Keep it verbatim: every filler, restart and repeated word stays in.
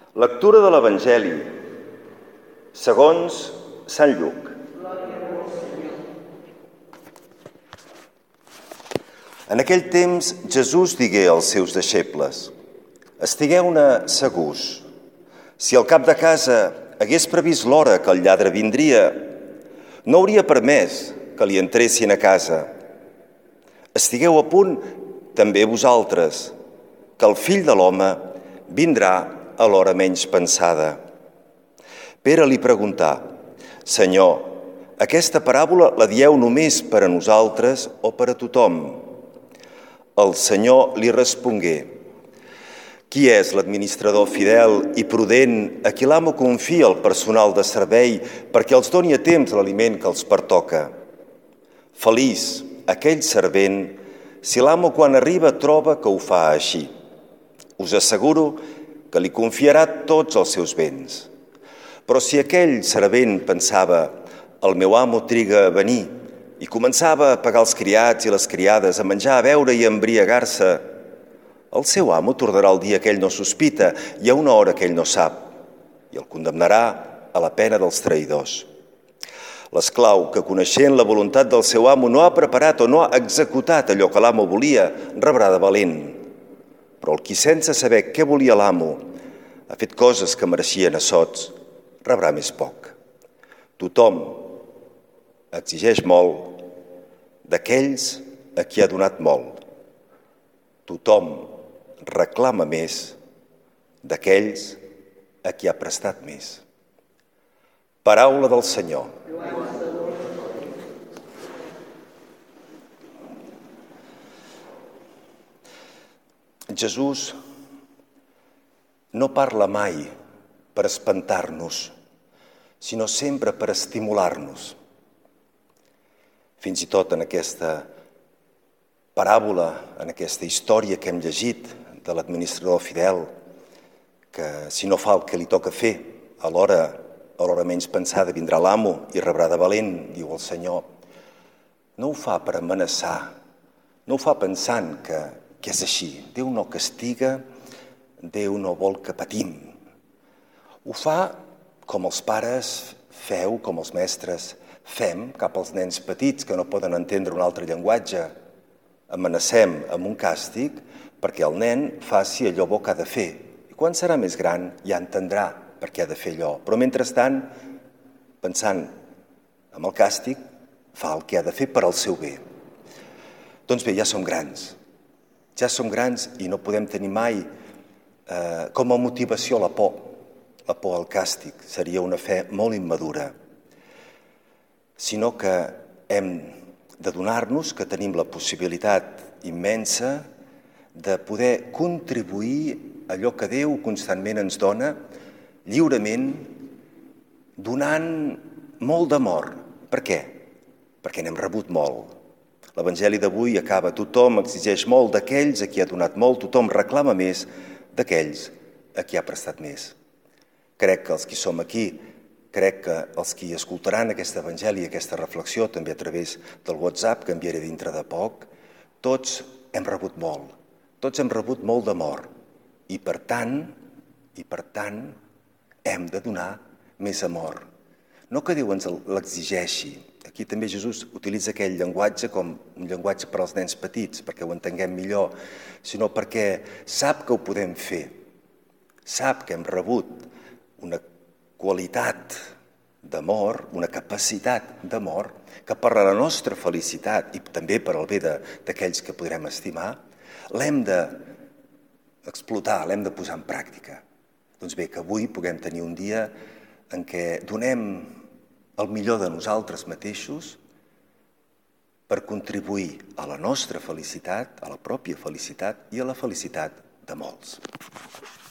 Lectura de l'Evangeli segons Sant Lluc. En aquell temps Jesús digué als seus deixebles: estigueu-ne segurs. Si el cap de casa hagués previst l'hora que el lladre vindria, no hauria permès que li entressin a casa. Estigueu a punt també vosaltres, que el Fill de l'Home vindrà a l'hora menys pensada. Pere li preguntà: Senyor, aquesta paràbola la dieu només per a nosaltres o per a tothom? El Senyor li respongué: qui és l'administrador fidel i prudent a qui l'amo confia el personal de servei perquè els doni a temps l'aliment que els pertoca? Feliç aquell servent si l'amo quan arriba troba que ho fa així. Us asseguro que li confiarà tots els seus béns. Però si aquell servent pensava: el meu amo triga a venir, i començava a pagar els criats i les criades, a menjar, a beure i a embriagar-se, el seu amo tornarà el dia que ell no sospita i a una hora que ell no sap, i el condemnarà a la pena dels traïdors. L'esclau que, coneixent la voluntat del seu amo, no ha preparat o no ha executat allò que l'amo volia, rebrà de valent. Però el qui, sense saber què volia l'amo, ha fet coses que mereixien assots, rebrà més poc. Tothom exigeix molt d'aquells a qui ha donat molt. Tothom reclama més d'aquells a qui ha prestat més. Paraula del Senyor. Jesús no parla mai per espantar-nos, sinó sempre per estimular-nos. Fins i tot en aquesta paràbola, en aquesta història que hem llegit de l'administrador fidel, que si no fa el que li toca fer, a l'hora a l'hora menys pensada vindrà l'amo i rebrà de valent, diu el Senyor. No ho fa per amenaçar, no ho fa pensant que, que és així. Déu no castiga, Déu no vol que patim. Ho fa com els pares feu, com els mestres fem cap als nens petits que no poden entendre un altre llenguatge. Amenacem amb un càstig perquè el nen faci allò bo que ha de fer. I quan serà més gran ja entendrà per què ha de fer allò. Però mentrestant, pensant en el càstig, fa el que ha de fer per al seu bé. Doncs bé, ja som grans. Ja som grans i no podem tenir mai eh, com a motivació la por. La por al càstig seria una fe molt immadura. Sinó que hem de donar-nos que tenim la possibilitat immensa de poder contribuir allò que Déu constantment ens dona, lliurement, donant molt d'amor. Per què? Perquè n'hem rebut molt. L'Evangeli d'avui acaba: tothom exigeix molt d'aquells a qui ha donat molt, tothom reclama més d'aquells a qui ha prestat més. Crec que els qui som aquí, crec que els qui escoltaran aquest Evangeli i aquesta reflexió, també a través del WhatsApp, que enviaré dintre de poc, tots hem rebut molt, tots hem rebut molt d'amor. I per tant, i per tant, hem de donar més amor. No que Déu ens l'exigeixi. Aquí també Jesús utilitza aquell llenguatge com un llenguatge per als nens petits, perquè ho entenguem millor, sinó perquè sap que ho podem fer. Sap que hem rebut una qualitat d'amor, una capacitat d'amor, que per a la nostra felicitat i també per al bé d'aquells que podrem estimar, l'hem d'explotar, l'hem de posar en pràctica. Doncs bé, que avui puguem tenir un dia en què donem el millor de nosaltres mateixos per contribuir a la nostra felicitat, a la pròpia felicitat i a la felicitat de molts.